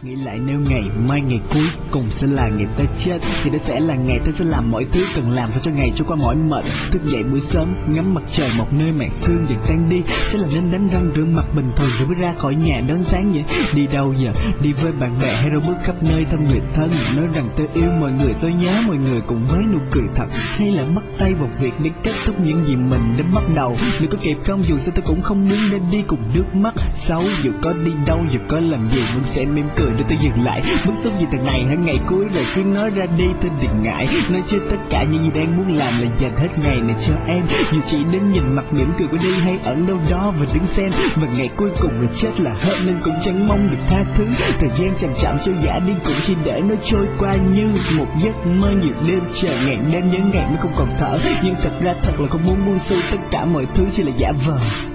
Nghĩ lại nếu ngày mai ngày cuối cùng sẽ là ngày ta chết, thì đó sẽ là ngày ta sẽ làm mọi thứ cần làm sao cho ngày trôi qua mỏi mệt. Thức dậy buổi sớm ngắm mặt trời một nơi màn sương dần tan đi, sẽ là nên đánh răng rửa mặt bình thường rồi mới ra khỏi nhà đón sáng vậy. Đi đâu giờ, đi với bạn bè hay đâu bước khắp nơi thăm người thân, nói rằng tôi yêu mọi người, tôi nhớ mọi người cùng với nụ cười thật, hay là bắt tay vào việc để kết thúc những gì mình đã bắt đầu. Liệu có kịp không? Dù sao tôi cũng không muốn nên đi cùng nước mắt xấu. Dù có đi đâu, dù có làm gì vẫn sẽ mỉm cười để tôi dừng lại. Bức xúc gì thằng này hả, ngày cuối rồi cứ nói ra đi tôi đừng ngại. Nói chứ tất cả những gì đang muốn làm là dành hết ngày này cho em. Dù chỉ đến nhìn mặt mỉm cười của đi hay ẩn đâu đó và đứng xem. Và ngày cuối cùng là chết là hết nên cũng chẳng mong được tha thứ. Thời gian chậm chậm trôi giả đi cũng chỉ để nó trôi qua như một giấc mơ. Nhiều đêm chờ ngàn đêm nhớ ngày mới không còn thở, nhưng thật ra thật là không muốn buông xuôi, tất cả mọi thứ chỉ là giả vờ.